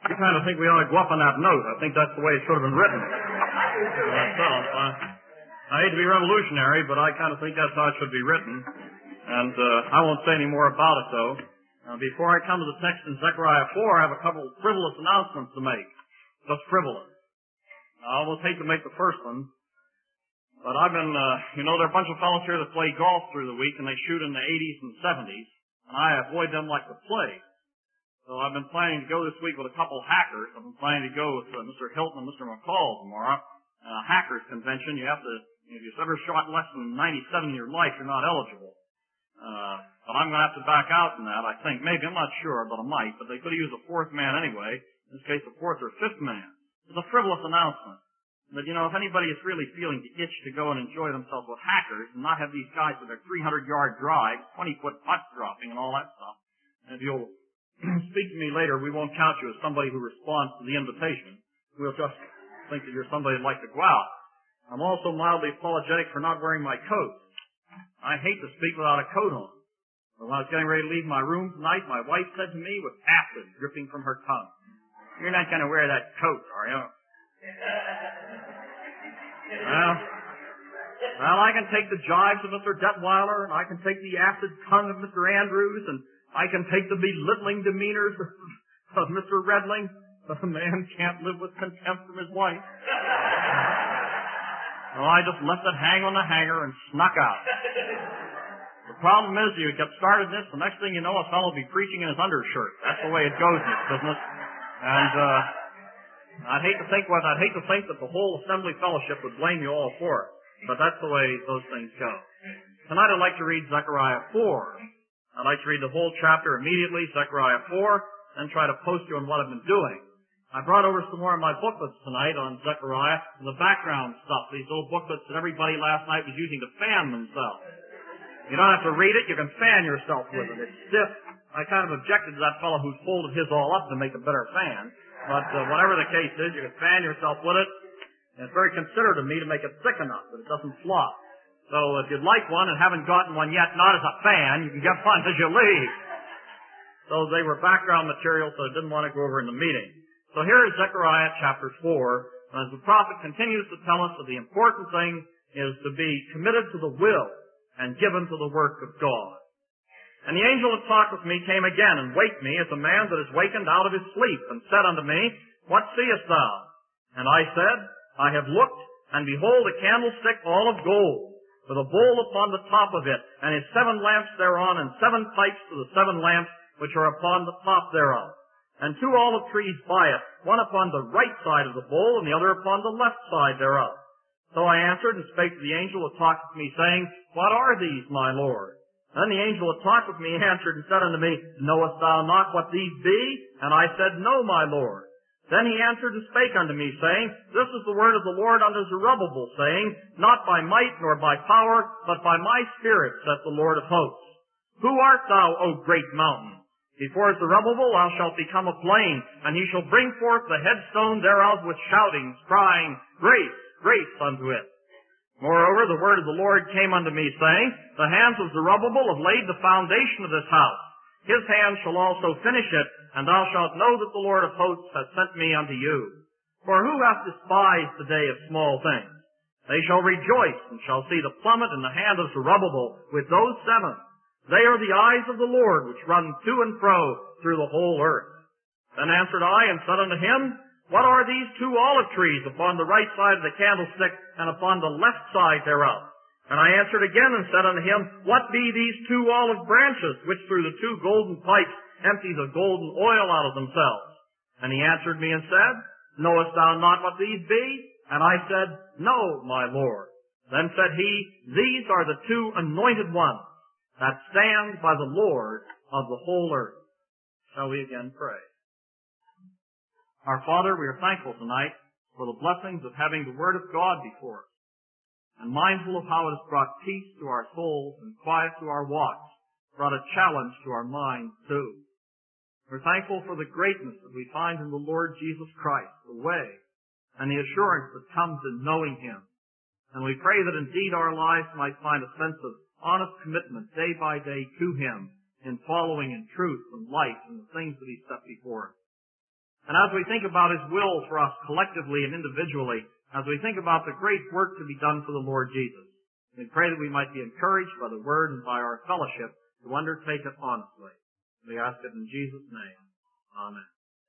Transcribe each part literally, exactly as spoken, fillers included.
I kind of think we ought to go up on that note. I think that's the way it should have been written. Myself, I, I hate to be revolutionary, but I kind of think that's how it should be written. And uh, I won't say any more about it, though. Uh, before I come to the text in Zechariah four, I have a couple of frivolous announcements to make. Just frivolous. I almost hate to make the first one, but I've been, uh, you know, there are a bunch of fellows here that play golf through the week, and they shoot in the eighties and seventies, and I avoid them like the plague. So I've been planning to go this week with a couple hackers. I've been planning to go with uh, Mister Hilton and Mister McCall tomorrow. Uh, hackers convention, you have to, if you've ever shot less than ninety-seven in your life, you're not eligible. Uh, but I'm going to have to back out in that, I think. Maybe, I'm not sure, but I might. But they could have used a fourth man anyway. In this case, a fourth or fifth man. It's a frivolous announcement. But, you know, if anybody is really feeling the itch to go and enjoy themselves with hackers and not have these guys with their three hundred yard drives, twenty foot putts dropping and all that stuff, if you'll speak to me later, we won't count you as somebody who responds to the invitation. We'll just think that you're somebody who'd like to go out. I'm also mildly apologetic for not wearing my coat. I hate to speak without a coat on. But when I was getting ready to leave my room tonight, my wife said to me with acid dripping from her tongue, "You're not going to wear that coat, are you?" Well, well, I can take the jibes of Mister Detweiler, and I can take the acid tongue of Mister Andrews, and I can take the belittling demeanors of Mister Redling, but a man can't live with contempt from his wife. Well, I just left it hang on the hanger and snuck out. The problem is, you get started in this, the next thing you know, a fellow will be preaching in his undershirt. That's the way it goes in this business. And uh, I'd hate to think what I'd hate to think that the whole assembly fellowship would blame you all for it, but that's the way those things go. Tonight I'd like to read Zechariah four. I'd like to read the whole chapter immediately, Zechariah four, and try to post you on what I've been doing. I brought over some more of my booklets tonight on Zechariah, and the background stuff, these old booklets that everybody last night was using to fan themselves. You don't have to read it, you can fan yourself with it. It's stiff. I kind of objected to that fellow who's folded his all up to make a better fan, but uh, whatever the case is, you can fan yourself with it, and it's very considerate of me to make it thick enough that it doesn't flop. So if you'd like one and haven't gotten one yet, not as a fan, you can get one as you leave. So they were background material, so I didn't want to go over in the meeting. So here is Zechariah chapter four. As the prophet continues to tell us that the important thing is to be committed to the will and given to the work of God. And the angel that talked with me came again and waked me as a man that is wakened out of his sleep, and said unto me, What seest thou? And I said, I have looked, and behold a candlestick all of gold, with a bowl upon the top of it, and his seven lamps thereon, and seven pipes to the seven lamps which are upon the top thereof. And two olive trees by it, one upon the right side of the bowl, and the other upon the left side thereof. So I answered and spake to the angel that talked with me, saying, What are these, my Lord? Then the angel that talked with me answered and said unto me, Knowest thou not what these be? And I said, No, my Lord. Then he answered and spake unto me, saying, This is the word of the Lord unto Zerubbabel, saying, Not by might nor by power, but by my spirit, saith the Lord of hosts. Who art thou, O great mountain? Before Zerubbabel thou shalt become a plain, and he shall bring forth the headstone thereof with shoutings, crying, Grace, grace unto it. Moreover, the word of the Lord came unto me, saying, The hands of Zerubbabel have laid the foundation of this house. His hand shall also finish it, and thou shalt know that the Lord of hosts hath sent me unto you. For who hath despised the day of small things? They shall rejoice, and shall see the plummet in the hand of Zerubbabel with those seven. They are the eyes of the Lord, which run to and fro through the whole earth. Then answered I, and said unto him, What are these two olive trees upon the right side of the candlestick, and upon the left side thereof? And I answered again and said unto him, What be these two olive branches, which through the two golden pipes empty the golden oil out of themselves? And he answered me and said, Knowest thou not what these be? And I said, No, my Lord. Then said he, These are the two anointed ones that stand by the Lord of the whole earth. Shall we again pray? Our Father, we are thankful tonight for the blessings of having the Word of God before us, and mindful of how it has brought peace to our souls and quiet to our walks, brought a challenge to our minds too. We're thankful for the greatness that we find in the Lord Jesus Christ, the way, and the assurance that comes in knowing Him. And we pray that indeed our lives might find a sense of honest commitment day by day to Him in following in truth and light and the things that He set before us. And as we think about His will for us collectively and individually, as we think about the great work to be done for the Lord Jesus, we pray that we might be encouraged by the Word and by our fellowship to undertake it honestly. We ask it in Jesus' name. Amen.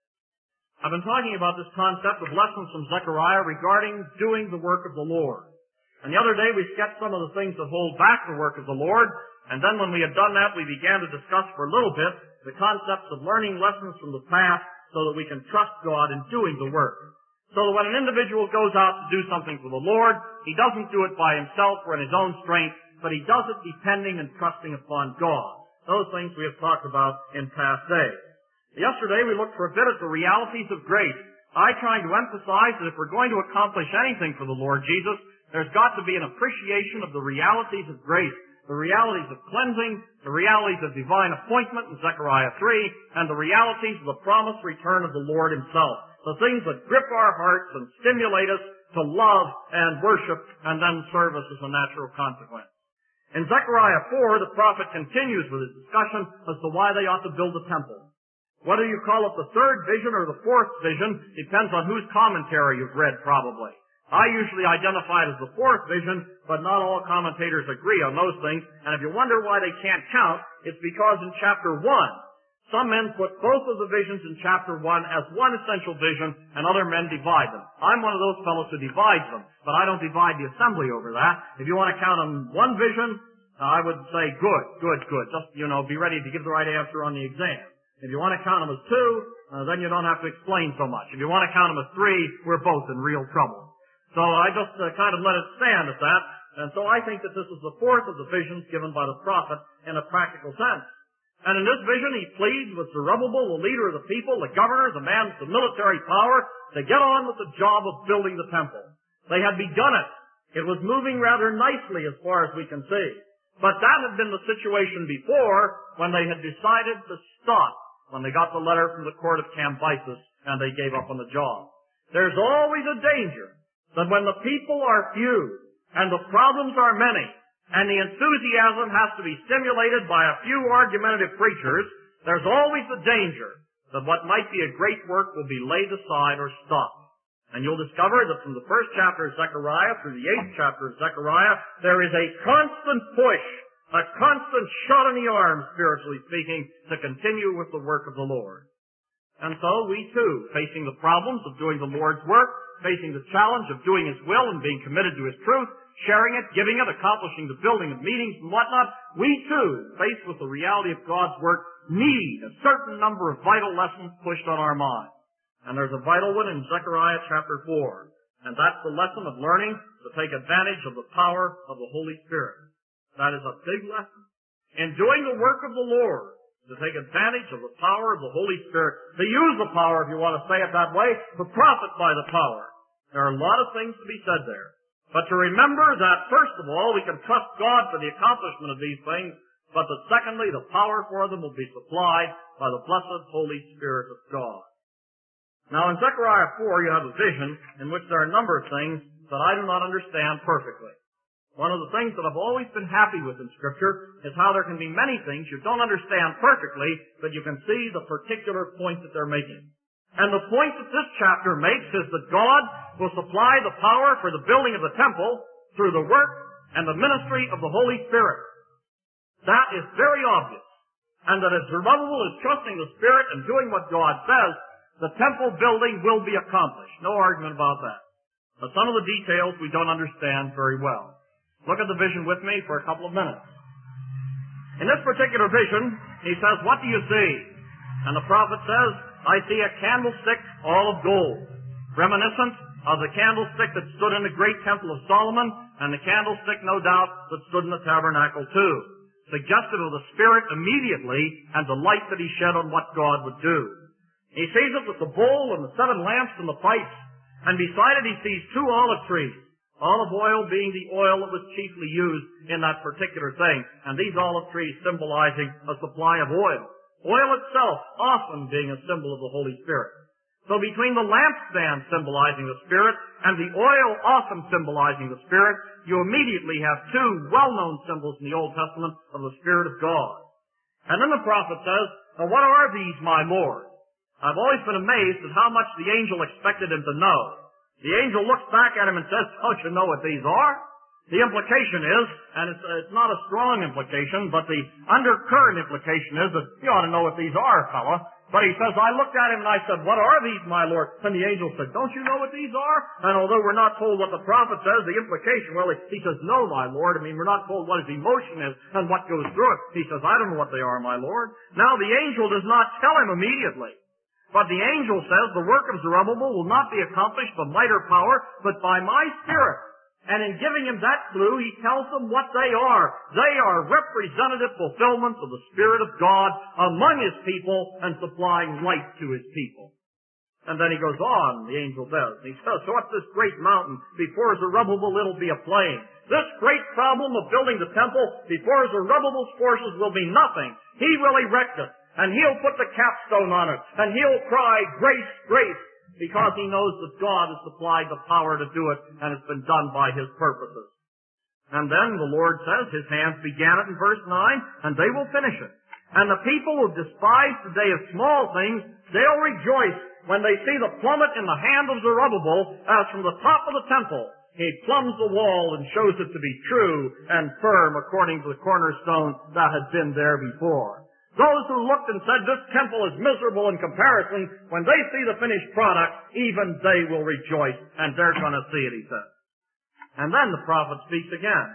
I've been talking about this concept of lessons from Zechariah regarding doing the work of the Lord. And the other day we sketched some of the things that hold back the work of the Lord, and then when we had done that, we began to discuss for a little bit the concepts of learning lessons from the past so that we can trust God in doing the work. So that when an individual goes out to do something for the Lord, he doesn't do it by himself or in his own strength, but he does it depending and trusting upon God. Those things we have talked about in past days. Yesterday we looked for a bit at the realities of grace. I tried to emphasize that if we're going to accomplish anything for the Lord Jesus, there's got to be an appreciation of the realities of grace, the realities of cleansing, the realities of divine appointment in Zechariah three, and the realities of the promised return of the Lord Himself. The things that grip our hearts and stimulate us to love and worship and then service as a natural consequence. In Zechariah four, the prophet continues with his discussion as to why they ought to build the temple. Whether you call it the third vision or the fourth vision depends on whose commentary you've read, probably. I usually identify it as the fourth vision, but not all commentators agree on those things. And if you wonder why they can't count, it's because in chapter one, some men put both of the visions in chapter one as one essential vision, and other men divide them. I'm one of those fellows who divides them, but I don't divide the assembly over that. If you want to count them one vision, I would say good, good, good. Just, you know, be ready to give the right answer on the exam. If you want to count them as two, uh, then you don't have to explain so much. If you want to count them as three, we're both in real trouble. So I just uh, kind of let it stand at that. And so I think that this is the fourth of the visions given by the prophet in a practical sense. And in this vision, he pleads with Zerubbabel, the leader of the people, the governor, the man with the military power, to get on with the job of building the temple. They had begun it. It was moving rather nicely as far as we can see. But that had been the situation before when they had decided to stop, when they got the letter from the court of Cambyses and they gave up on the job. There's always a danger that when the people are few and the problems are many and the enthusiasm has to be stimulated by a few argumentative preachers, there's always the danger that what might be a great work will be laid aside or stopped. And you'll discover that from the first chapter of Zechariah through the eighth chapter of Zechariah, there is a constant push, a constant shot in the arm, spiritually speaking, to continue with the work of the Lord. And so we too, facing the problems of doing the Lord's work, facing the challenge of doing His will and being committed to His truth, sharing it, giving it, accomplishing the building of meetings and whatnot, we too, faced with the reality of God's work, need a certain number of vital lessons pushed on our minds. And there's a vital one in Zechariah chapter four. And that's the lesson of learning to take advantage of the power of the Holy Spirit. That is a big lesson. In doing the work of the Lord, to take advantage of the power of the Holy Spirit, to use the power, if you want to say it that way, to profit by the power. There are a lot of things to be said there. But to remember that, first of all, we can trust God for the accomplishment of these things, but that secondly, the power for them will be supplied by the blessed Holy Spirit of God. Now in Zechariah four you have a vision in which there are a number of things that I do not understand perfectly. One of the things that I've always been happy with in Scripture is how there can be many things you don't understand perfectly, but you can see the particular point that they're making. And the point that this chapter makes is that God will supply the power for the building of the temple through the work and the ministry of the Holy Spirit. That is very obvious. And that as Zerubbabel is trusting the Spirit and doing what God says, the temple building will be accomplished. No argument about that. But some of the details we don't understand very well. Look at the vision with me for a couple of minutes. In this particular vision, he says, "What do you see?" And the prophet says, "I see a candlestick all of gold," reminiscent of the candlestick that stood in the great temple of Solomon, and the candlestick, no doubt, that stood in the tabernacle too. Suggestive of the Spirit immediately and the light that he shed on what God would do. He sees it with the bowl and the seven lamps and the pipes, and beside it he sees two olive trees, olive oil being the oil that was chiefly used in that particular thing, and these olive trees symbolizing a supply of oil. Oil itself often being a symbol of the Holy Spirit. So between the lampstand symbolizing the Spirit and the oil often symbolizing the Spirit, you immediately have two well-known symbols in the Old Testament of the Spirit of God. And then the prophet says, "Now what are these, my Lord?" I've always been amazed at how much the angel expected him to know. The angel looks back at him and says, don't you know what these are? The implication is, and it's, it's not a strong implication, but the undercurrent implication is that you ought to know what these are, fella. But he says, I looked at him and I said, what are these, my Lord? And the angel said, don't you know what these are? And although we're not told what the prophet says, the implication, well, he says, no, my Lord. I mean, we're not told what his emotion is and what goes through it. He says, I don't know what they are, my Lord. Now, the angel does not tell him immediately. But the angel says, the work of Zerubbabel will not be accomplished by might or power, but by my Spirit. And in giving him that clue, he tells them what they are. They are representative fulfillments of the Spirit of God among his people and supplying light to his people. And then he goes on, the angel does. He says, so what's this great mountain? Before Zerubbabel, it'll be a plain. This great problem of building the temple, before Zerubbabel's forces will be nothing. He will erect it, and he'll put the capstone on it, and he'll cry, grace, grace, because he knows that God has supplied the power to do it, and it's been done by his purposes. And then the Lord says, his hands began it in verse nine, and they will finish it. And the people who despise the day of small things, they'll rejoice when they see the plummet in the hand of Zerubbabel, as from the top of the temple he plumbs the wall and shows it to be true and firm according to the cornerstone that had been there before. Those who looked and said, this temple is miserable in comparison, when they see the finished product, even they will rejoice, and they're going to see it, he says. And then the prophet speaks again.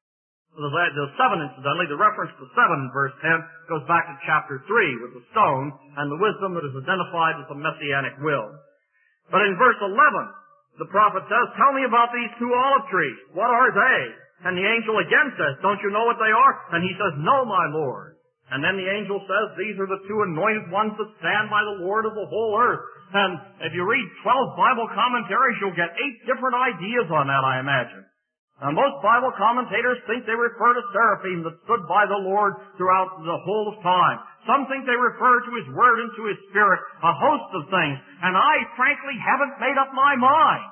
The seven, incidentally, the reference to seven in verse ten goes back to chapter three with the stone and the wisdom that is identified with the messianic will. But in verse eleven, the prophet says, tell me about these two olive trees. What are they? And the angel again says, don't you know what they are? And he says, no, my Lord. And then the angel says, these are the two anointed ones that stand by the Lord of the whole earth. And if you read twelve Bible commentaries, you'll get eight different ideas on that, I imagine. Now, most Bible commentators think they refer to seraphim that stood by the Lord throughout the whole of time. Some think they refer to his word and to his spirit, a host of things. And I, frankly, haven't made up my mind.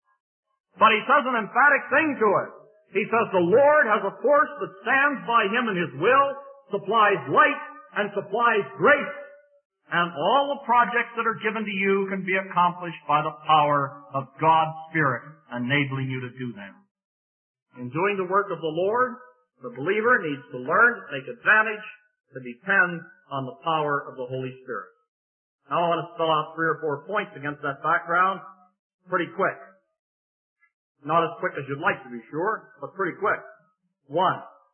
But he says an emphatic thing to it. He says the Lord has a force that stands by him in his will, supplies light, and supplies grace. And all the projects that are given to you can be accomplished by the power of God's Spirit, enabling you to do them. In doing the work of the Lord, the believer needs to learn to take advantage, to depend on the power of the Holy Spirit. Now I want to spell out three or four points against that background pretty quick. Not as quick as you'd like to be sure, but pretty quick. One.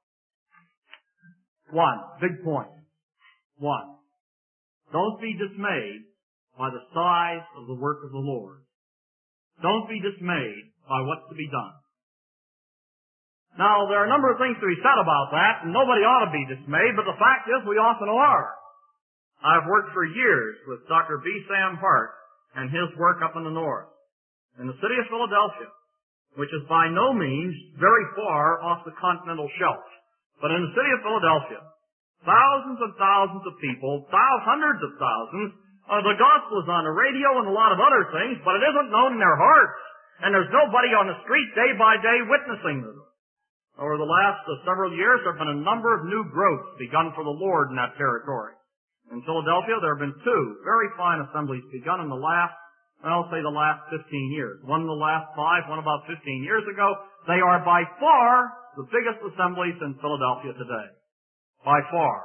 One. Big point. One. Don't be dismayed by the size of the work of the Lord. Don't be dismayed by what's to be done. Now, there are a number of things to be said about that, and nobody ought to be dismayed, but the fact is we often are. I've worked for years with Doctor B. Sam Hart and his work up in the north, in the city of Philadelphia, which is by no means very far off the continental shelf. But in the city of Philadelphia, thousands and thousands of people, thousands, hundreds of thousands, uh, the gospel is on the radio and a lot of other things, but it isn't known in their hearts. And there's nobody on the street day by day witnessing to them. Over the last uh, several years, there have been a number of new growths begun for the Lord in that territory. In Philadelphia, there have been two very fine assemblies begun in the last, I'll say the last fifteen years. One in the last five, one about fifteen years ago. They are by far the biggest assemblies in Philadelphia today. By far.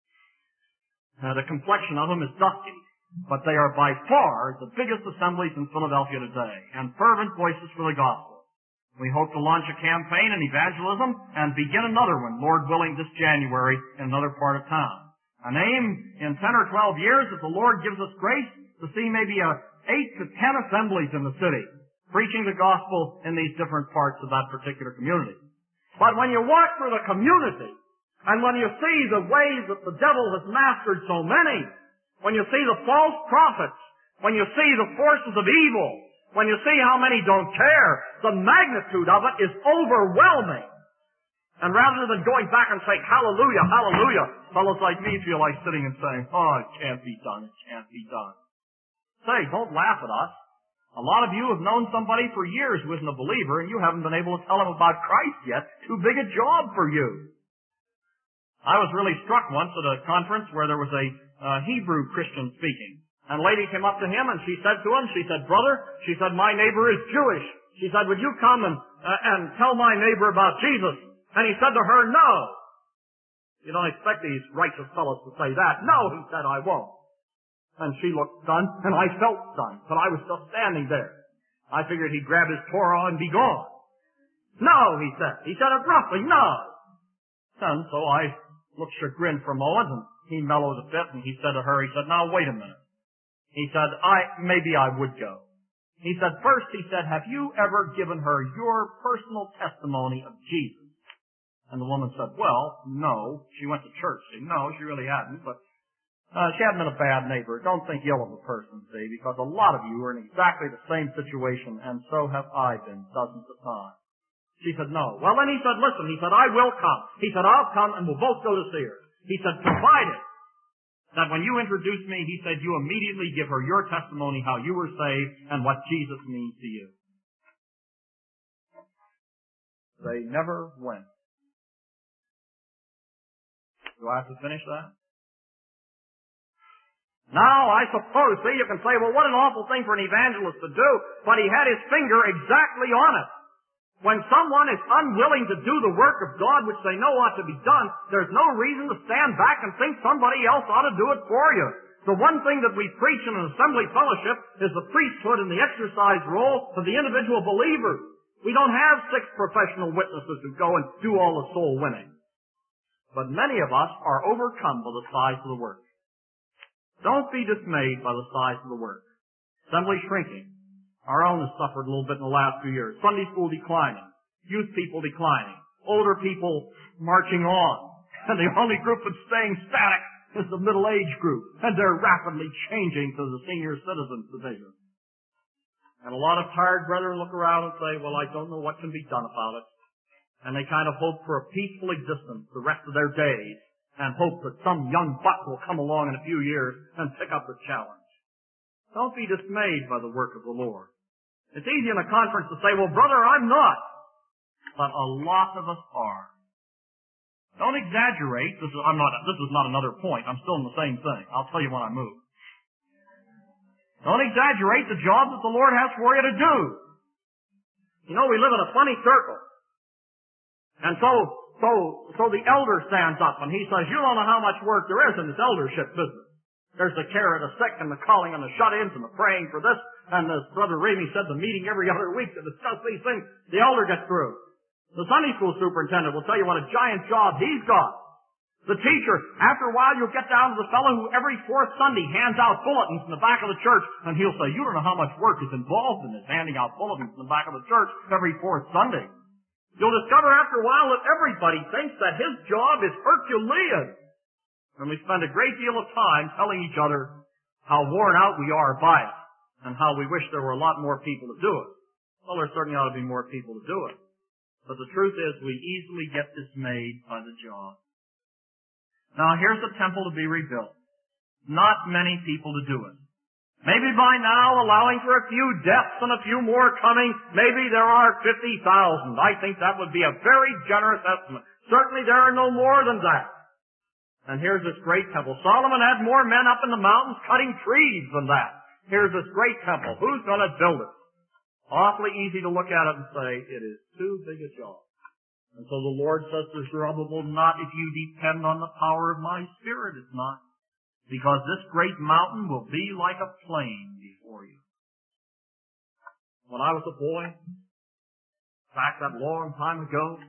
Uh, the complexion of them is dusky, but they are by far the biggest assemblies in Philadelphia today, and fervent voices for the gospel. We hope to launch a campaign in evangelism and begin another one, Lord willing, this January in another part of town. An aim in ten or twelve years, if the Lord gives us grace, to see maybe a eight to ten assemblies in the city, preaching the gospel in these different parts of that particular community. But when you walk through the community, and when you see the ways that the devil has mastered so many, when you see the false prophets, when you see the forces of evil, when you see how many don't care, the magnitude of it is overwhelming. And rather than going back and saying, hallelujah, hallelujah, fellows like me feel like sitting and saying, oh, it can't be done, it can't be done. Say, don't laugh at us. A lot of you have known somebody for years who isn't a believer, and you haven't been able to tell him about Christ yet. Too big a job for you. I was really struck once at a conference where there was a uh, Hebrew Christian speaking. And a lady came up to him and she said to him, she said, brother, she said, my neighbor is Jewish. She said, would you come and, uh, and tell my neighbor about Jesus? And he said to her, no. You don't expect these righteous fellows to say that. No, he said, I won't. And she looked stunned, and I felt stunned, but I was still standing there. I figured he'd grab his Torah and be gone. No, he said. He said it roughly, no. And so I looked chagrined for a moment, and he mellowed a bit, and he said to her, he said, now wait a minute. He said, I, maybe I would go. He said, first, he said, have you ever given her your personal testimony of Jesus? And the woman said, well, no. She went to church. See, no, she really hadn't, but uh, she hadn't been a bad neighbor. Don't think ill of the person, see, because a lot of you are in exactly the same situation, and so have I been dozens of times. She said, no. Well, then he said, listen, he said, I will come. He said, I'll come, and we'll both go to see her. He said, provided that when you introduce me, he said, you immediately give her your testimony, how you were saved, and what Jesus means to you. They never went. Do I have to finish that? Now, I suppose, see, you can say, well, what an awful thing for an evangelist to do, but he had his finger exactly on it. When someone is unwilling to do the work of God, which they know ought to be done, there's no reason to stand back and think somebody else ought to do it for you. The one thing that we preach in an assembly fellowship is the priesthood and the exercise role of the individual believer. We don't have six professional witnesses who go and do all the soul winning. But many of us are overcome by the size of the work. Don't be dismayed by the size of the work. Assembly shrinking. Our own has suffered a little bit in the last few years. Sunday school declining. Youth people declining. Older people marching on. And the only group that's staying static is the middle-aged group. And they're rapidly changing to the senior citizens division. And a lot of tired brethren look around and say, well, I don't know what can be done about it. And they kind of hope for a peaceful existence the rest of their days and hope that some young buck will come along in a few years and pick up the challenge. Don't be dismayed by the work of the Lord. It's easy in a conference to say, well, brother, I'm not. But a lot of us are. Don't exaggerate. This is, I'm not, this is not another point. I'm still in the same thing. I'll tell you when I move. Don't exaggerate the job that the Lord has for you to do. You know, we live in a funny circle. And so, so, so the elder stands up and he says, you don't know how much work there is in this eldership business. There's the care of the sick and the calling on the shut-ins and the praying for this. And as Brother Ramey said, the meeting every other week to discuss these things. The elder gets through. The Sunday school superintendent will tell you what a giant job he's got. The teacher, after a while you'll get down to the fellow who every fourth Sunday hands out bulletins in the back of the church, and he'll say, you don't know how much work is involved in this, handing out bulletins in the back of the church every fourth Sunday. You'll discover after a while that everybody thinks that his job is Herculean. And we spend a great deal of time telling each other how worn out we are by it, and how we wish there were a lot more people to do it. Well, there certainly ought to be more people to do it. But the truth is, we easily get dismayed by the job. Now, here's the temple to be rebuilt. Not many people to do it. Maybe by now, allowing for a few deaths and a few more coming, maybe there are fifty thousand. I think that would be a very generous estimate. Certainly there are no more than that. And here's this great temple. Solomon had more men up in the mountains cutting trees than that. Here's this great temple. Who's going to build it? Awfully easy to look at it and say, it is too big a job. And so the Lord says to Zerubbabel, not if you depend on the power of my Spirit, it's not. Because this great mountain will be like a plain before you. When I was a boy, back that long time ago,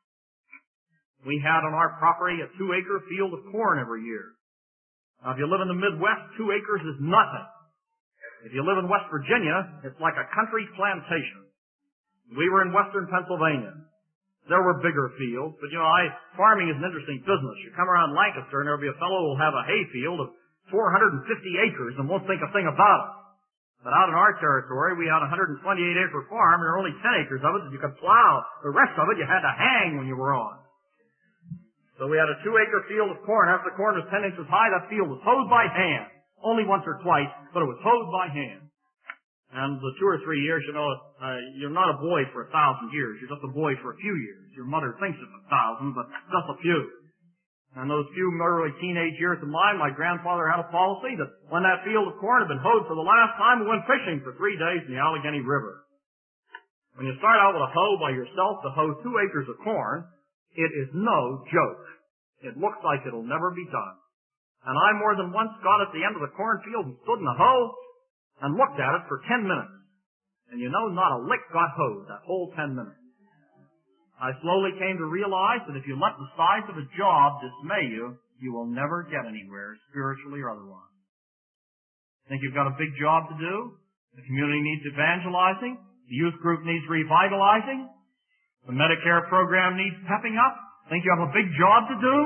we had on our property a two-acre field of corn every year. Now, if you live in the Midwest, two acres is nothing. If you live in West Virginia, it's like a country plantation. We were in western Pennsylvania. There were bigger fields, but you know, I, farming is an interesting business. You come around Lancaster and there'll be a fellow who will have a hay field of four hundred fifty acres and won't think a thing about it. But out in our territory, we had a one hundred twenty-eight acre farm and there were only ten acres of it that you could plow. The rest of it you had to hang when you were on. So we had a two acre field of corn. After the corn was ten inches high, that field was hoed by hand. Only once or twice, but it was hoed by hand. And the two or three years, you know, uh, you're not a boy for a thousand years. You're just a boy for a few years. Your mother thinks it's a thousand, but just a few. And those few early teenage years of mine, my grandfather had a policy that when that field of corn had been hoed for the last time, we went fishing for three days in the Allegheny River. When you start out with a hoe by yourself to hoe two acres of corn, it is no joke. It looks like it'll never be done. And I more than once got at the end of the cornfield and stood in the hoe and looked at it for ten minutes. And you know, not a lick got hoed that whole ten minutes. I slowly came to realize that if you let the size of a job dismay you, you will never get anywhere, spiritually or otherwise. Think you've got a big job to do? The community needs evangelizing. The youth group needs revitalizing. The Medicare program needs pepping up. Think you have a big job to do?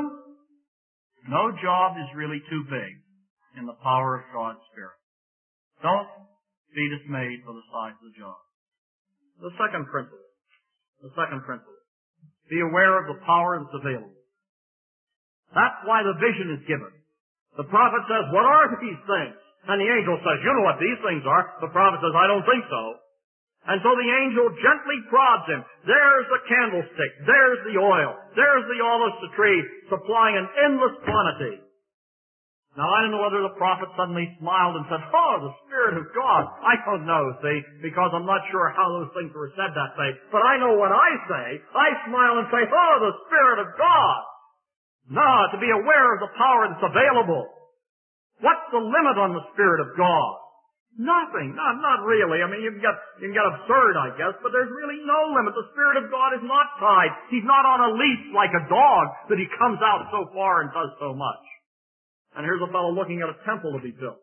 No job is really too big in the power of God's Spirit. Don't be dismayed for the size of the job. The second principle. The second principle. Be aware of the power that's available. That's why the vision is given. The prophet says, what are these things? And the angel says, you know what these things are. The prophet says, I don't think so. And so the angel gently prods him. There's the candlestick. There's the oil. There's the olive tree supplying an endless quantity. Now, I don't know whether the prophet suddenly smiled and said, oh, the Spirit of God. I don't know, see, because I'm not sure how those things were said that day. But I know what I say. I smile and say, oh, the Spirit of God. No, to be aware of the power that's available. What's the limit on the Spirit of God? Nothing. Not, not really. I mean, you can get, you can get absurd, I guess, but there's really no limit. The Spirit of God is not tied. He's not on a leash like a dog that he comes out so far and does so much. And here's a fellow looking at a temple to be built.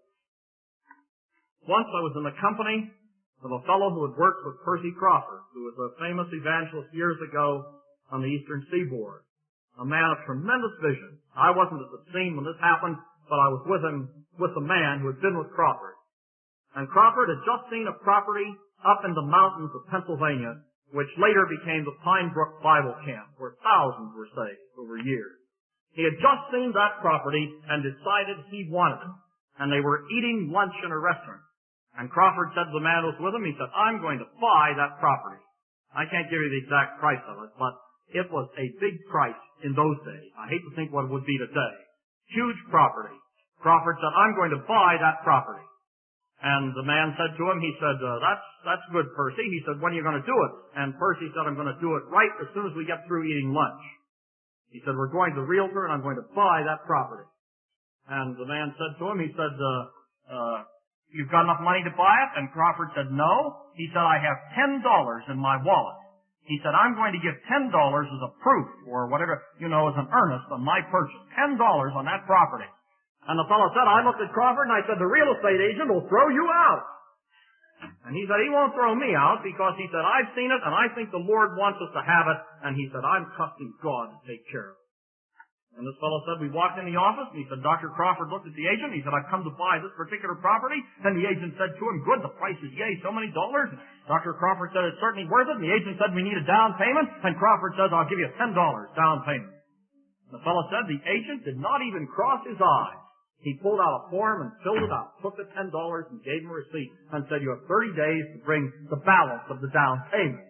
Once I was in the company of a fellow who had worked with Percy Crawford, who was a famous evangelist years ago on the eastern seaboard. A man of tremendous vision. I wasn't at the scene when this happened, but I was with him, with the man who had been with Crawford. And Crawford had just seen a property up in the mountains of Pennsylvania, which later became the Pine Brook Bible Camp, where thousands were saved over years. He had just seen that property and decided he wanted it. And they were eating lunch in a restaurant. And Crawford said to the man who was with him, he said, I'm going to buy that property. I can't give you the exact price of it, but it was a big price in those days. I hate to think what it would be today. Huge property. Crawford said, I'm going to buy that property. And the man said to him, he said, uh, that's, that's good, Percy. He said, when are you going to do it? And Percy said, I'm going to do it right as soon as we get through eating lunch. He said, we're going to the realtor and I'm going to buy that property. And the man said to him, he said, uh, uh, you've got enough money to buy it? And Crawford said, no. He said, I have ten dollars in my wallet. He said, I'm going to give ten dollars as a proof or whatever, you know, as an earnest on my purchase. ten dollars on that property. And the fellow said, I looked at Crawford and I said, the real estate agent will throw you out. And he said, he won't throw me out because he said, I've seen it and I think the Lord wants us to have it. And he said, I'm trusting God to take care of it. And this fellow said, we walked in the office and he said, Doctor Crawford looked at the agent. He said, I've come to buy this particular property. And the agent said to him, good, the price is yay, so many dollars. Doctor Crawford said, it's certainly worth it. And the agent said, we need a down payment. And Crawford says, I'll give you ten dollars down payment. And the fellow said, the agent did not even cross his eyes. He pulled out a form and filled it out, took the ten dollars and gave him a receipt and said, you have thirty days to bring the balance of the down payment.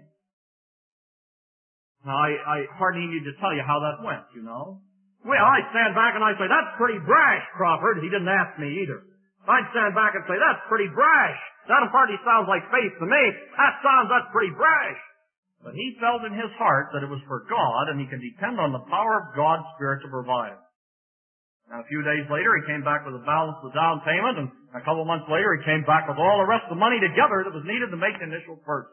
Now, I, I hardly need to tell you how that went, you know. Well, I stand back and I say, that's pretty brash, Crawford. He didn't ask me either. I'd stand back and say, that's pretty brash. That hardly sounds like faith to me. That sounds, that's pretty brash. But he felt in his heart that it was for God and he could depend on the power of God's Spirit to provide it. And a few days later, he came back with the balance of the down payment, and a couple of months later, he came back with all the rest of the money together that was needed to make the initial purchase.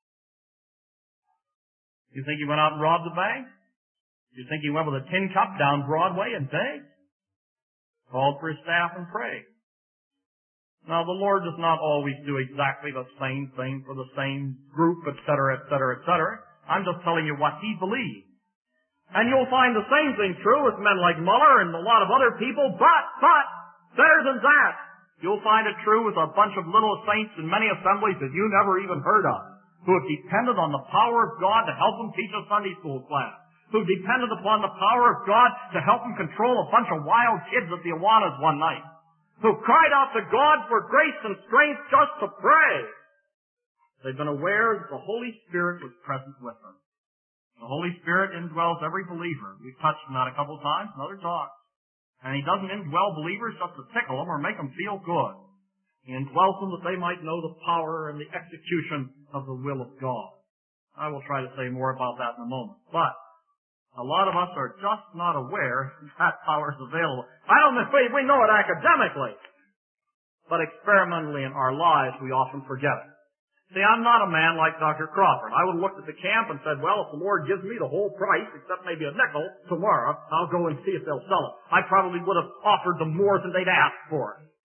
You think he went out and robbed the bank? You think he went with a tin cup down Broadway and begged? Called for his staff and prayed. Now, the Lord does not always do exactly the same thing for the same group, et cetera, et cetera, et cetera. I'm just telling you what he believed. And you'll find the same thing true with men like Muller and a lot of other people, but, but, better than that, you'll find it true with a bunch of little saints in many assemblies that you never even heard of, who have depended on the power of God to help them teach a Sunday school class, who depended upon the power of God to help them control a bunch of wild kids at the Awanas one night, who cried out to God for grace and strength just to pray. They've been aware that the Holy Spirit was present with them. The Holy Spirit indwells every believer. We've touched on that a couple of times in other talks. And He doesn't indwell believers just to tickle them or make them feel good. He indwells them that they might know the power and the execution of the will of God. I will try to say more about that in a moment. But a lot of us are just not aware that power is available. I don't know, we, we know it academically, but experimentally in our lives we often forget it. See, I'm not a man like Doctor Crawford. I would have looked at the camp and said, well, if the Lord gives me the whole price, except maybe a nickel, tomorrow, I'll go and see if they'll sell it. I probably would have offered them more than they'd asked for it.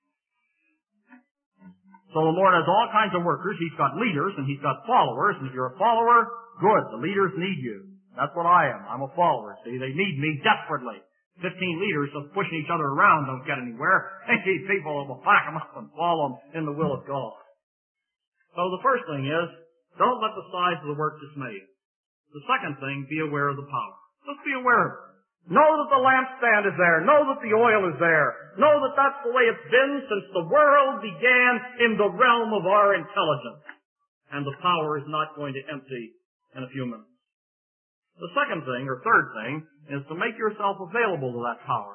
So the Lord has all kinds of workers. He's got leaders and He's got followers. And if you're a follower, good. The leaders need you. That's what I am. I'm a follower. See, they need me desperately. Fifteen leaders just pushing each other around don't get anywhere. They need people that will back them up and follow them in the will of God. So the first thing is, don't let the size of the work dismay you. The second thing, be aware of the power. Just be aware of it. Know that the lampstand is there. Know that the oil is there. Know that that's the way it's been since the world began in the realm of our intelligence. And the power is not going to empty in a few minutes. The second thing, or third thing, is to make yourself available to that power.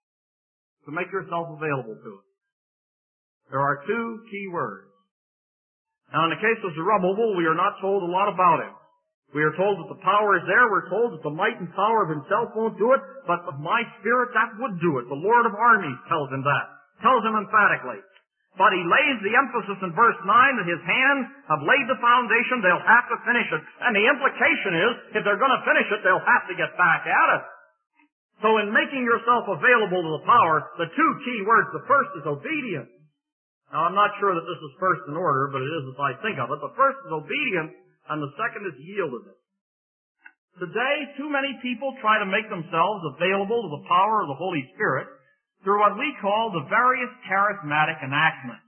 To make yourself available to it. There are two key words. Now, in the case of Zerubbabel, we are not told a lot about him. We are told that the power is there. We're told that the might and power of himself won't do it, but of my Spirit, that would do it. The Lord of armies tells him that. Tells him emphatically. But he lays the emphasis in verse nine that his hands have laid the foundation, they'll have to finish it. And the implication is, if they're going to finish it, they'll have to get back at it. So in making yourself available to the power, the two key words, the first is obedience. Now, I'm not sure that this is first in order, but it is as I think of it. The first is obedience, and the second is yieldedness. Today, too many people try to make themselves available to the power of the Holy Spirit through what we call the various charismatic enactments.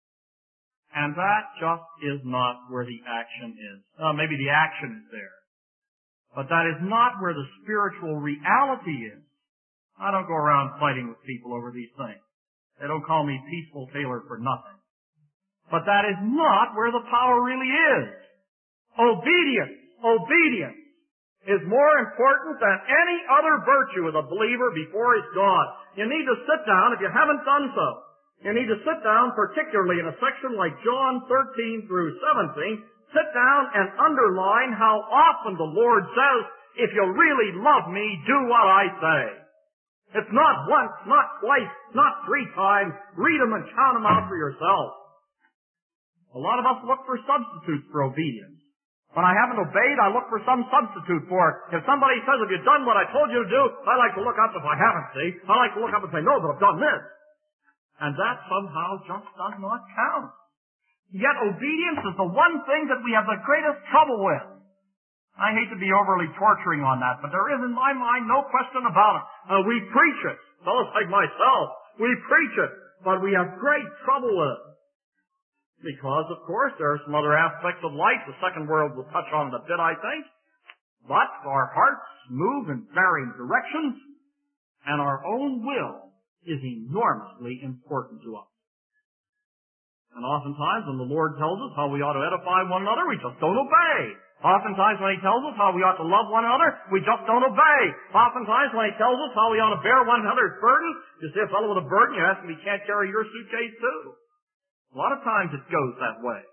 And that just is not where the action is. Uh, maybe the action is there. But that is not where the spiritual reality is. I don't go around fighting with people over these things. They don't call me Peaceful Taylor for nothing. But that is not where the power really is. Obedience, obedience is more important than any other virtue of a believer before his God. You need to sit down, if you haven't done so, you need to sit down, particularly in a section like John thirteen through seventeen, sit down and underline how often the Lord says, if you really love me, do what I say. It's not once, not twice, not three times. Read them and count them out for yourself. A lot of us look for substitutes for obedience. When I haven't obeyed, I look for some substitute for it. If somebody says, have you done what I told you to do? I like to look up if I haven't, see? I like to look up and say, no, but I've done this. And that somehow just does not count. Yet obedience is the one thing that we have the greatest trouble with. I hate to be overly torturing on that, but there is in my mind no question about it. Uh, we preach it. Fellows like myself, we preach it, but we have great trouble with it. Because, of course, there are some other aspects of life. The second world will touch on it a bit, I think. But our hearts move in varying directions, and our own will is enormously important to us. And oftentimes when the Lord tells us how we ought to edify one another, we just don't obey. Oftentimes when He tells us how we ought to love one another, we just don't obey. Oftentimes when He tells us how we ought to bear one another's burdens, you see a fellow with a burden, you ask him, he can't carry your suitcase too. A lot of times it goes that way.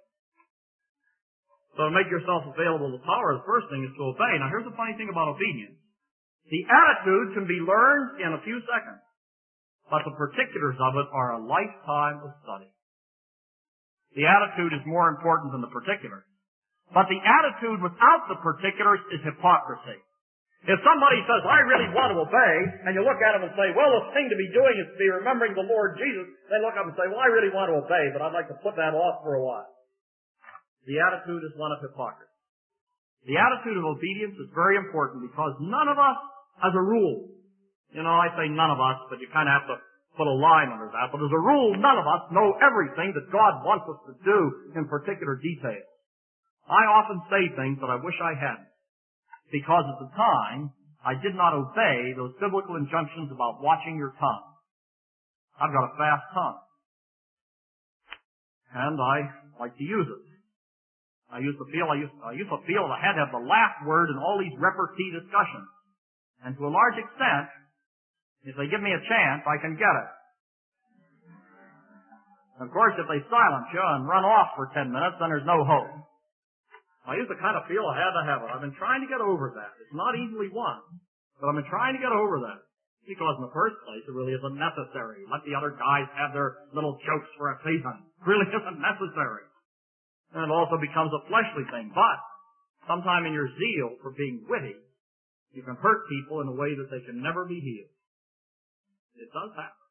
So to make yourself available to power, the first thing is to obey. Now here's the funny thing about obedience. The attitude can be learned in a few seconds, but the particulars of it are a lifetime of study. The attitude is more important than the particulars. But the attitude without the particulars is hypocrisy. If somebody says, I really want to obey, and you look at them and say, well, the thing to be doing is to be remembering the Lord Jesus, they look up and say, well, I really want to obey, but I'd like to put that off for a while. The attitude is one of hypocrisy. The attitude of obedience is very important because none of us, as a rule, you know, I say none of us, but you kind of have to put a line under that, but as a rule, none of us know everything that God wants us to do in particular detail. I often say things that I wish I hadn't, because at the time, I did not obey those biblical injunctions about watching your tongue. I've got a fast tongue, and I like to use it. I used to feel I used, I used to feel I had to have the last word in all these repartee discussions. And to a large extent, if they give me a chance, I can get it. Of course, if they silence you and run off for ten minutes, then there's no hope. I used to kind of feel I had to have it. I've been trying to get over that. It's not easily won, but I've been trying to get over that. Because in the first place, it really isn't necessary. Let the other guys have their little jokes for a season. It really isn't necessary. And it also becomes a fleshly thing. But sometime in your zeal for being witty, you can hurt people in a way that they can never be healed. It does happen.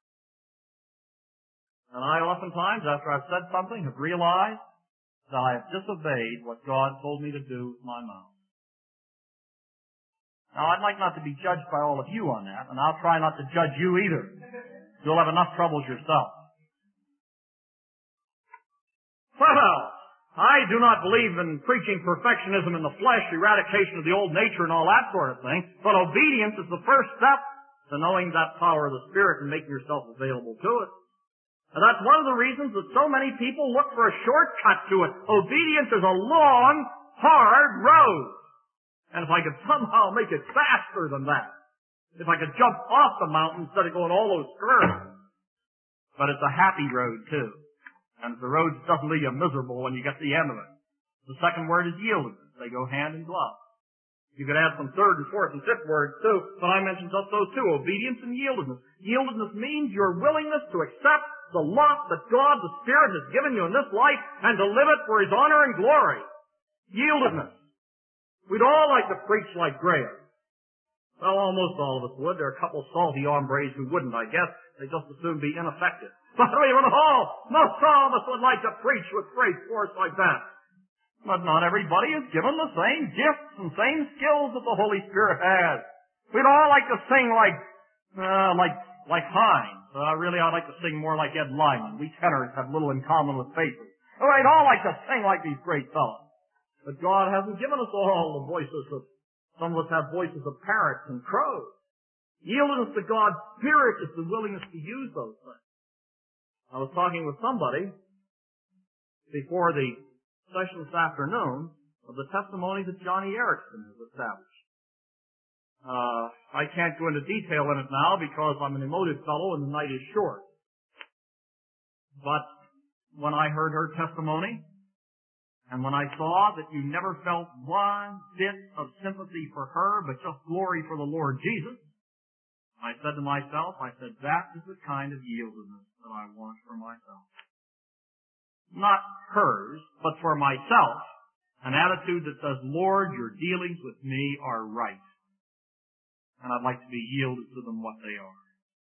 And I oftentimes, after I've said something, have realized that I have disobeyed what God told me to do with my mouth. Now, I'd like not to be judged by all of you on that, and I'll try not to judge you either. You'll have enough troubles yourself. Well, I do not believe in preaching perfectionism in the flesh, eradication of the old nature and all that sort of thing, but obedience is the first step to knowing that power of the Spirit and making yourself available to it. And that's one of the reasons that so many people look for a shortcut to it. Obedience is a long, hard road. And if I could somehow make it faster than that, if I could jump off the mountain instead of going all those curves. But it's a happy road, too. And the road doesn't leave you miserable when you get to the end of it. The second word is yieldedness. They go hand in glove. You could add some third and fourth and fifth words, too, but I mentioned just those two, obedience and yieldedness. Yieldedness means your willingness to accept the lot that God, the Spirit, has given you in this life and to live it for His honor and glory. Yieldedness. We'd all like to preach like Graham. Well, almost all of us would. There are a couple salty hombres who wouldn't, I guess. They'd just as soon be ineffective. But even all, most all of us would like to preach with great force like that. But not everybody is given the same gifts and same skills that the Holy Spirit has. We'd all like to sing like, uh, like, like Hines. Uh, really, I'd like to sing more like Ed Lyman. We tenors have little in common with faces. Oh, we'd all like to sing like these great fellows. But God hasn't given us all the voices of, some of us have voices of parrots and crows. Yieldedness to God's Spirit is the willingness to use those things. I was talking with somebody before the session this afternoon of the testimony that Johnny Erickson has established. Uh, I can't go into detail in it now because I'm an emotive fellow and the night is short. But when I heard her testimony, and when I saw that you never felt one bit of sympathy for her, but just glory for the Lord Jesus, I said to myself, I said, that is the kind of yieldedness that I want for myself. Not hers, but for myself, an attitude that says, Lord, your dealings with me are right. And I'd like to be yielded to them what they are.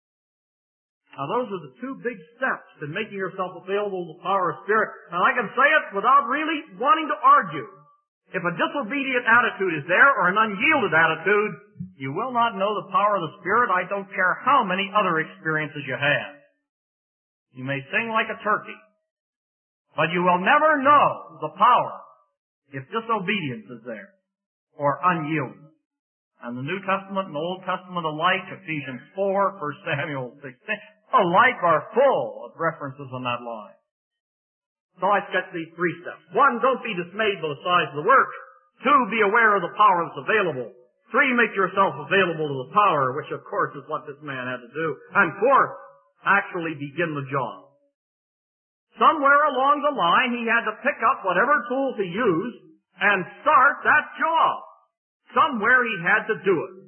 Now those are the two big steps in making yourself available to the power of Spirit. And I can say it without really wanting to argue. If a disobedient attitude is there, or an unyielded attitude, you will not know the power of the Spirit. I don't care how many other experiences you have. You may sing like a turkey, but you will never know the power if disobedience is there, or unyielded. And the New Testament and Old Testament alike, Ephesians four, First Samuel sixteen, alike are full of references on that line. So I sketch these three steps. One, don't be dismayed by the size of the work. Two, be aware of the power that's available. Three, make yourself available to the power, which of course is what this man had to do. And fourth, actually begin the job. Somewhere along the line, he had to pick up whatever tools he used and start that job. Somewhere he had to do it.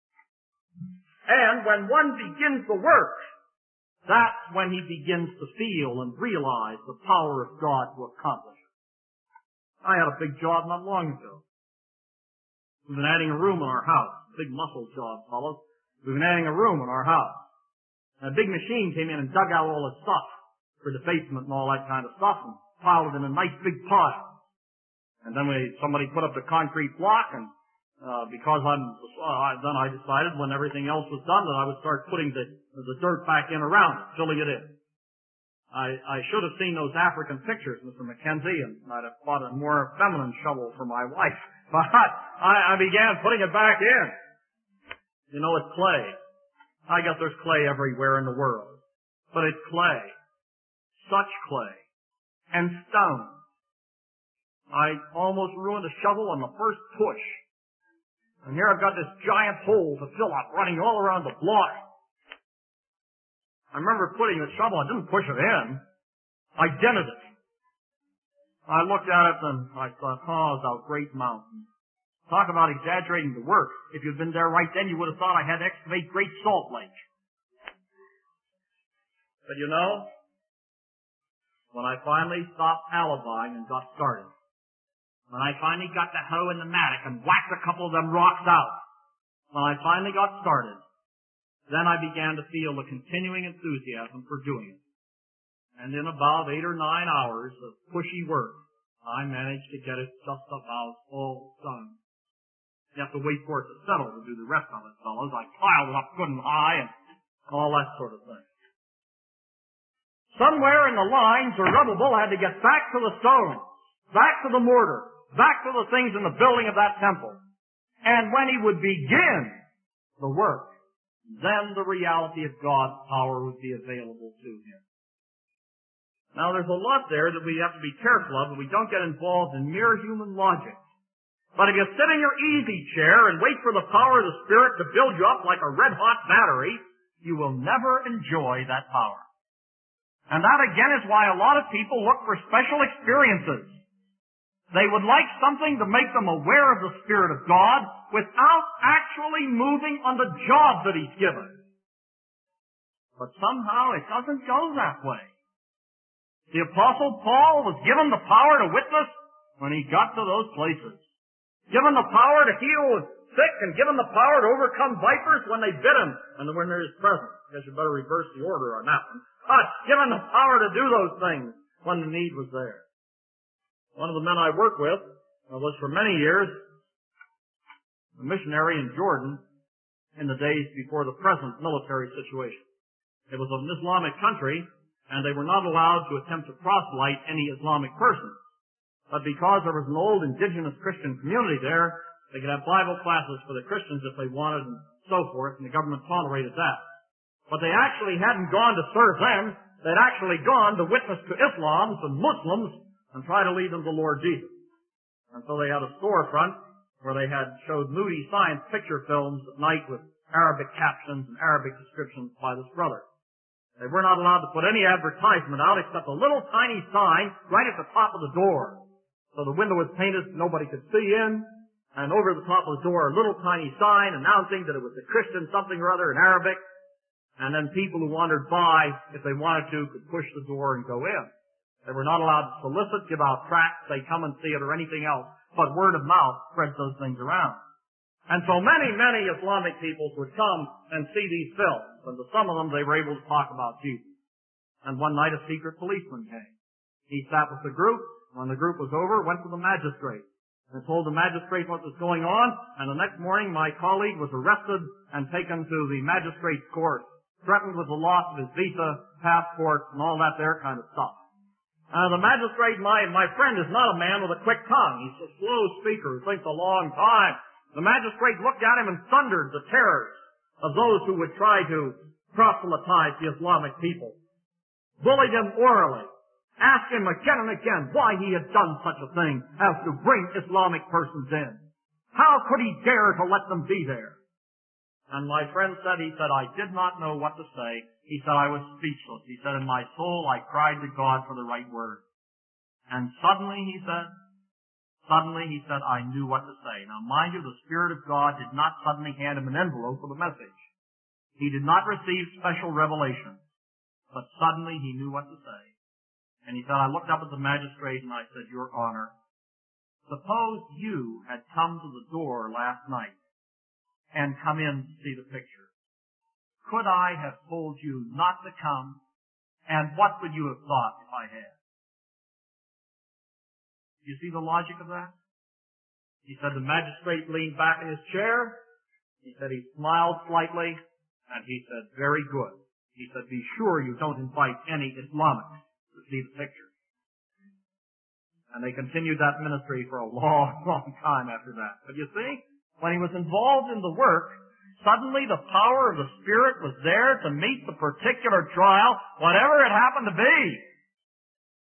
And when one begins the work, that's when he begins to feel and realize the power of God to accomplish it. I had a big job not long ago. We've been adding a room in our house. Big muscle job, fellows. We've been adding a room in our house. And a big machine came in and dug out all the stuff for the basement and all that kind of stuff and piled it in a nice big pile. And then we, somebody put up the concrete block, and uh, because I'm, uh, then I decided when everything else was done that I would start putting the, the dirt back in around it, filling it in. I, I should have seen those African pictures, Mister Mackenzie, and I'd have bought a more feminine shovel for my wife. But I, I began putting it back in. You know, it's clay. I guess there's clay everywhere in the world. But it's clay. Such clay. And stone. I almost ruined a shovel on the first push. And here I've got this giant hole to fill up running all around the block. I remember putting the shovel, I didn't push it in. I dented it. I looked at it and I thought, oh, thou great mountain. Talk about exaggerating the work. If you'd been there right then, you would have thought I had to excavate Great Salt Lake. But you know, when I finally stopped alibying and got started, when I finally got the hoe and the mattock and whacked a couple of them rocks out, when I finally got started, then I began to feel the continuing enthusiasm for doing it. And in about eight or nine hours of pushy work, I managed to get it just about all done. You have to wait for it to settle to do the rest of it, fellows. I piled it up good and high and all that sort of thing. Somewhere in the line, Zerubbabel had to get back to the stone, back to the mortar, back to the things in the building of that temple. And when he would begin the work, then the reality of God's power would be available to him. Now, there's a lot there that we have to be careful of, that we don't get involved in mere human logic. But if you sit in your easy chair and wait for the power of the Spirit to build you up like a red-hot battery, you will never enjoy that power. And that, again, is why a lot of people look for special experiences. They would like something to make them aware of the Spirit of God without actually moving on the job that He's given. But somehow it doesn't go that way. The Apostle Paul was given the power to witness when he got to those places. Given the power to heal the sick and given the power to overcome vipers when they bit him and when they're His presence. I guess you better reverse the order on that one. But given the power to do those things when the need was there. One of the men I worked with was for many years a missionary in Jordan in the days before the present military situation. It was an Islamic country, and they were not allowed to attempt to proselyte any Islamic person. But because there was an old indigenous Christian community there, they could have Bible classes for the Christians if they wanted and so forth, and the government tolerated that. But they actually hadn't gone to serve them. They'd actually gone to witness to Islams and Muslims and try to lead them to the Lord Jesus. And so they had a storefront where they had showed moody science picture films at night with Arabic captions and Arabic descriptions by this brother. They were not allowed to put any advertisement out except a little tiny sign right at the top of the door. So the window was painted, nobody could see in, and over the top of the door a little tiny sign announcing that it was a Christian something or other in Arabic, and then people who wandered by, if they wanted to, could push the door and go in. They were not allowed to solicit, give out tracts, say come and see it or anything else, but word of mouth spreads those things around. And so many, many Islamic peoples would come and see these films, and to some of them they were able to talk about Jesus. And one night a secret policeman came. He sat with the group. When the group was over, went to the magistrate and told the magistrate what was going on, and the next morning my colleague was arrested and taken to the magistrate's court, threatened with the loss of his visa, passport, and all that there kind of stuff. Uh, the magistrate, my, my friend, is not a man with a quick tongue. He's a slow speaker who thinks a long time. The magistrate looked at him and thundered the terrors of those who would try to proselytize the Islamic people. Bullied him orally. Asked him again and again why he had done such a thing as to bring Islamic persons in. How could he dare to let them be there? And my friend said, he said, I did not know what to say. He said, I was speechless. He said, in my soul I cried to God for the right word. And suddenly, he said, suddenly he said, I knew what to say. Now mind you, the Spirit of God did not suddenly hand him an envelope with a message. He did not receive special revelation. But suddenly he knew what to say. And he said, I looked up at the magistrate and I said, Your Honor, suppose you had come to the door last night and come in to see the picture. Could I have told you not to come? And what would you have thought if I had? You see the logic of that? He said the magistrate leaned back in his chair. He said he smiled slightly. And he said, very good. He said, be sure you don't invite any Islamics to see the picture. And they continued that ministry for a long, long time after that. But you see, when he was involved in the work, suddenly the power of the Spirit was there to meet the particular trial, whatever it happened to be.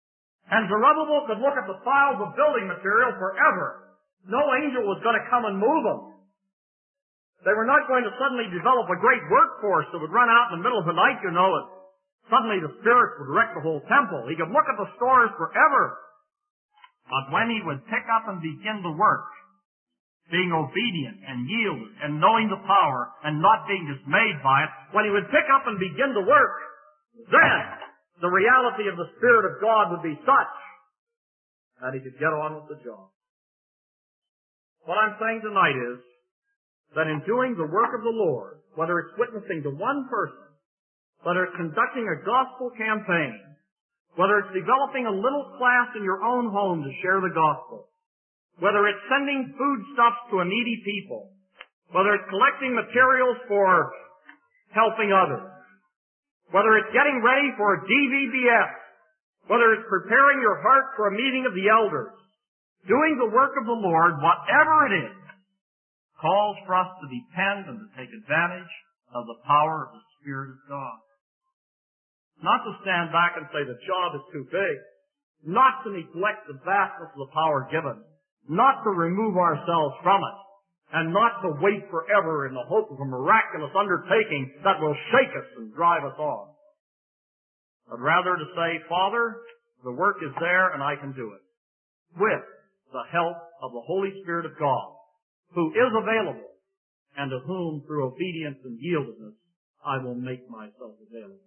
And Zerubbabel could look at the piles of building material forever. No angel was going to come and move them. They were not going to suddenly develop a great workforce that would run out in the middle of the night, you know, and suddenly the spirits would wreck the whole temple. He could look at the stores forever. But when he would pick up and begin the work, being obedient and yielded and knowing the power and not being dismayed by it, when he would pick up and begin to work, then the reality of the Spirit of God would be such that he could get on with the job. What I'm saying tonight is that in doing the work of the Lord, whether it's witnessing to one person, whether it's conducting a gospel campaign, whether it's developing a little class in your own home to share the gospel, whether it's sending foodstuffs to a needy people, whether it's collecting materials for helping others, whether it's getting ready for a D V B S, whether it's preparing your heart for a meeting of the elders, doing the work of the Lord, whatever it is, calls for us to depend and to take advantage of the power of the Spirit of God. Not to stand back and say the job is too big, not to neglect the vastness of the power given, not to remove ourselves from it, and not to wait forever in the hope of a miraculous undertaking that will shake us and drive us on. But rather to say, Father, the work is there and I can do it. With the help of the Holy Spirit of God, who is available, and to whom, through obedience and yieldedness, I will make myself available.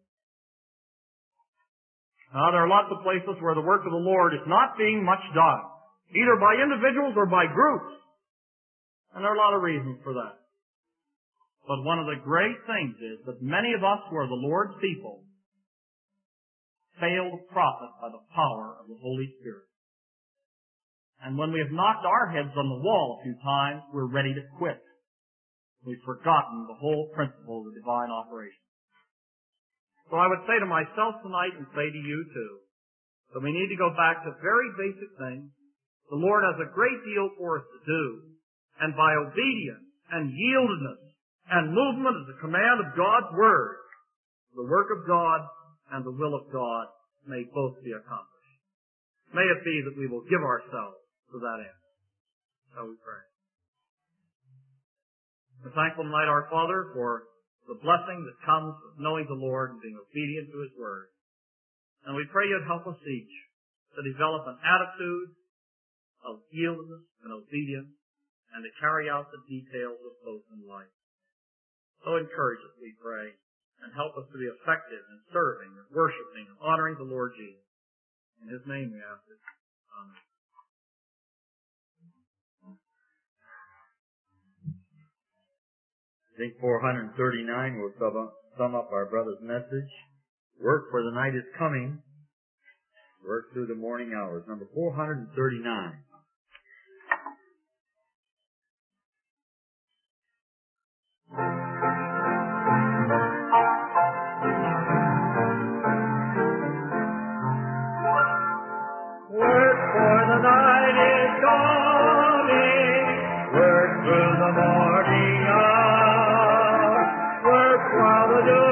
Now, there are lots of places where the work of the Lord is not being much done, either by individuals or by groups. And there are a lot of reasons for that. But one of the great things is that many of us who are the Lord's people fail to profit by the power of the Holy Spirit. And when we have knocked our heads on the wall a few times, we're ready to quit. We've forgotten the whole principle of the divine operation. So I would say to myself tonight and say to you too, that we need to go back to very basic things. The Lord has a great deal for us to do. And by obedience and yieldedness and movement of the command of God's Word, the work of God and the will of God may both be accomplished. May it be that we will give ourselves to that end. Shall we pray? We're thankful tonight, our Father, for the blessing that comes of knowing the Lord and being obedient to His Word. And we pray You'd help us each to develop an attitude of yieldedness and obedience, and to carry out the details of both in life. So encourage us, we pray, and help us to be effective in serving and worshiping and honoring the Lord Jesus. In His name we ask it. Amen. I think four thirty-nine will sum up our brother's message. Work for the night is coming. Work through the morning hours. Number four thirty-nine. Work for the night is coming, work through the morning hour, work while the dew